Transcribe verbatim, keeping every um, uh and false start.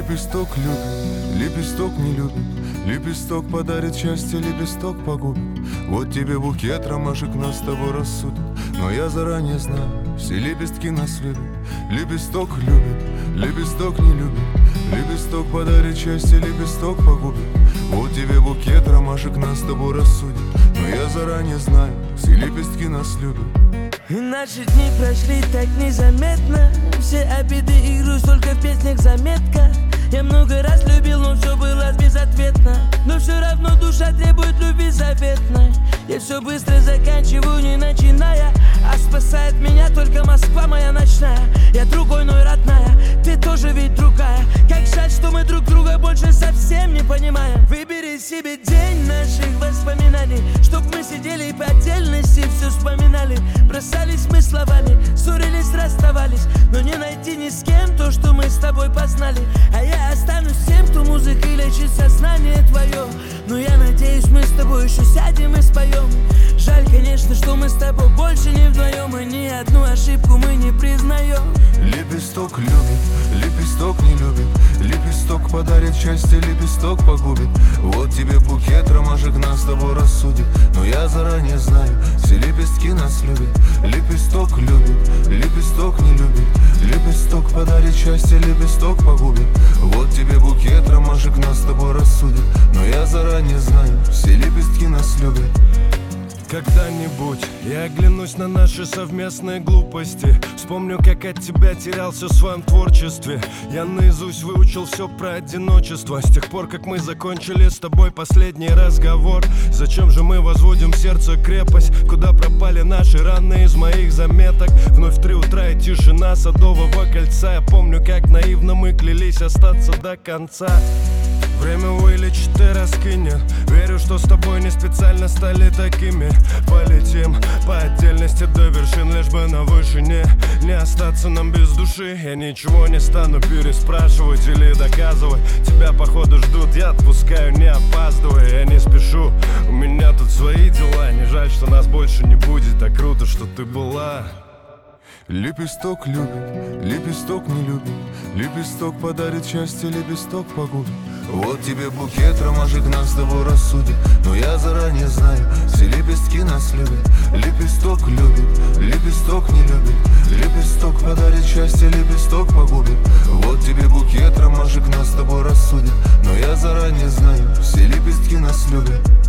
Лепесток любит, лепесток не любит. Лепесток подарит счастье, лепесток погубит. Вот тебе букет ромашек, нас с тобой рассудит. Но я заранее знаю, все лепестки нас любят. Лепесток любит, лепесток не любит. Лепесток подарит счастье, лепесток погубит. Вот тебе букет ромашек, нас с тобой рассудит. Но я заранее знаю, все лепестки нас любят. И наши дни прошли так незаметно. Все обиды и грусть только в песнях заметка. Я много раз любил, но все было безответно. Но все равно душа требует любви заветной. Я все быстро заканчиваю, не начиная. А спасает меня только Москва моя ночная. Я другой, но и родная, ты тоже ведь другая. Как жаль, что мы друг друга больше совсем не понимаем. Выбери себе день наших воспоминаний, чтоб мы сидели и по отдельности все вспоминали. Бросались мы словами, ссорились, расставались. Но не найти ни с кем то, что мы с тобой познали. А я останусь тем, кто музыкой лечит сознание твое. Но я надеюсь, мы с тобой еще сядем и споем. Жаль, конечно, что мы с тобой больше не вдвоем. И ни одну ошибку мы не признаем. Лепесток любит, лепесток не любит. Лепесток подарит счастье, лепесток погубит. Вот тебе букет ромашек, нас с тобой рассудит. Но я заранее знаю, все лепестки нас любят. Лепесток любит, лепесток не любит. Лепесток подарит счастье, лепесток погубит. Вот тебе букет ромашек, нас с тобой рассудит. Но я заранее знаю, все лепестки нас любят. Когда-нибудь я оглянусь на наши совместные глупости. Вспомню, как от тебя терялся в своем творчестве. Я наизусть выучил все про одиночество. С тех пор, как мы закончили с тобой последний разговор. Зачем же мы возводим в сердце крепость? Куда пропали наши раны из моих заметок? Вновь в три утра и тишина Садового кольца. Я помню, как наивно мы клялись остаться до конца. Время вылечит и раскинет. Верю, что с тобой не специально стали такими. Полетим по отдельности до вершин, лишь бы на вышине не остаться нам без души. Я ничего не стану переспрашивать или доказывать. Тебя походу ждут, я отпускаю, не опаздывая. Я не спешу, у меня тут свои дела. Не жаль, что нас больше не будет, так круто, что ты была. Лепесток любит, лепесток не любит. Лепесток подарит счастье, лепесток погубит. Вот тебе букет ромашек, нас с тобой рассудит. Но я заранее знаю, все лепестки нас любят. Лепесток любит, лепесток не любит. Лепесток подарит счастье, лепесток погубит. Вот тебе букет ромашек, нас с тобой рассудит. Но я заранее знаю, все лепестки нас любят.